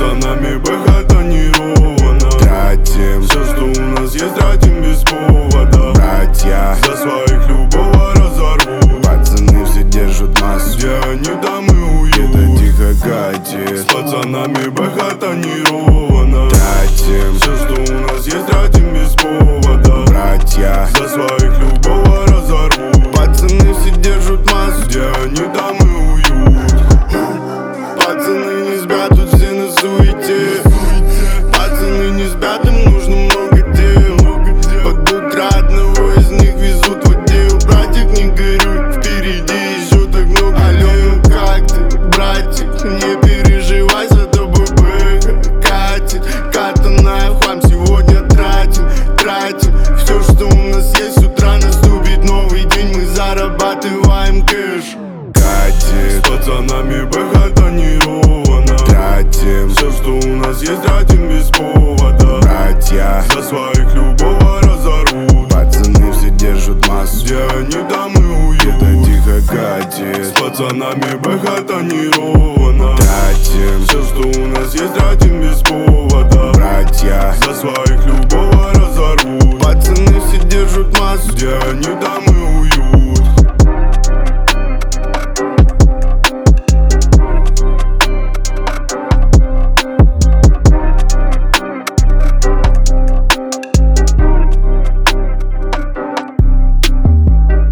пацанами бэха тонировано. Тратим все, что у нас есть, тратим без повода. братья, За своих любого разорвут. пацаны все держат массу. Где они, там и уют. Это тихо катит. С пацанами бэха тонировано. Тратим все, что у нас есть, тратим без повода. братья, За своих любого разорвут. пацаны все держат массу. Где они, там и уют. Пацаны не спят, тут все на суете. Пацаны не спят, им нужно много дел. Под утро одного из них везут в отдел. Братик, не горюй, впереди еще так много. Алло, ну как ты, братик? Не переживай, за тобой бэха катит. Катаная в хлам сегодня тратим. Все, что у нас есть, с утра наступит новый день. Мы зарабатываем кэш. Катит, С пацанами бэха тонировано. тратим все, что у нас есть, тратим без повода. братья, За своих любого разорвут. пацаны все держат массу. Где они, там и уют. Это тихо катит. С пацанами бэха тонировано. Тратим все, что у нас есть, тратим без повода. братья, За своих любого разорвут. пацаны все держат массу. Где они, там и уют.